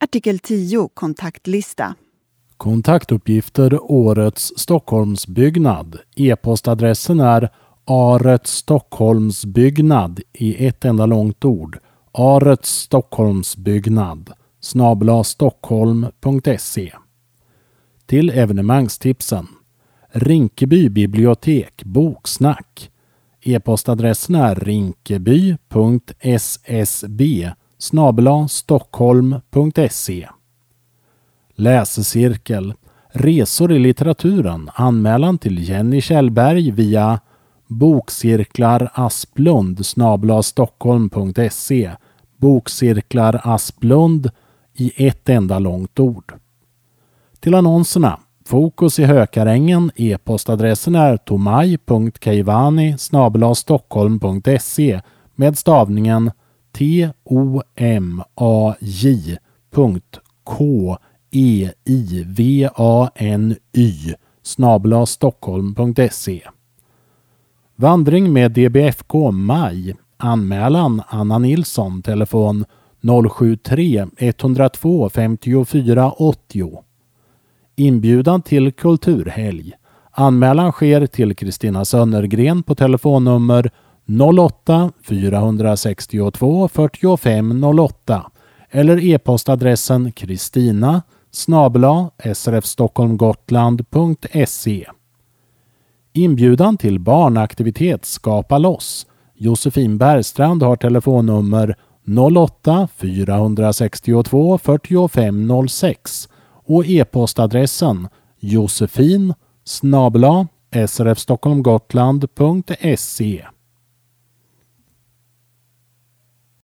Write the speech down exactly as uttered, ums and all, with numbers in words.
Artikel tio. Kontaktlista. Kontaktuppgifter Årets Stockholmsbyggnad. E-postadressen är aretsstockholmsbyggnad i ett enda långt ord. aretsstockholmsbyggnad snabel-a stockholm punkt se. Till evenemangstipsen. Rinkeby bibliotek boksnack. E-postadressen är rinkeby punkt s s b snabel-a stockholm punkt se. Läsecirkel. Resor i litteraturen. Anmälan till Jenny Kjellberg via bokcirklarasplund snabel-a stockholm punkt se. Bokcirklarasplund i ett enda långt ord. Till annonserna. Fokus i Hökarängen. E-postadressen är tomaj punkt keivani snabel-a stockholm punkt se med stavningen t o m a j punkt k e i v a n y snabel-a stockholm punkt se. Vandring med D B F K Maj. Anmälan Anna Nilsson, telefon noll sju tre ett noll två fem fyra åtta zero. Inbjudan till kulturhelg. Anmälan sker till Kristina Sönnergren på telefonnummer noll åtta fyra sex två fyra fem noll åtta eller e-postadressen kristina snabel-a srfstockholmgotland punkt se. Inbjudan till barnaktivitet Skapa loss. Josefin Bergstrand har telefonnummer noll åtta fyra sex två fyra fem noll sex och e-postadressen josefin snabel-a srfstockholmgotland punkt se.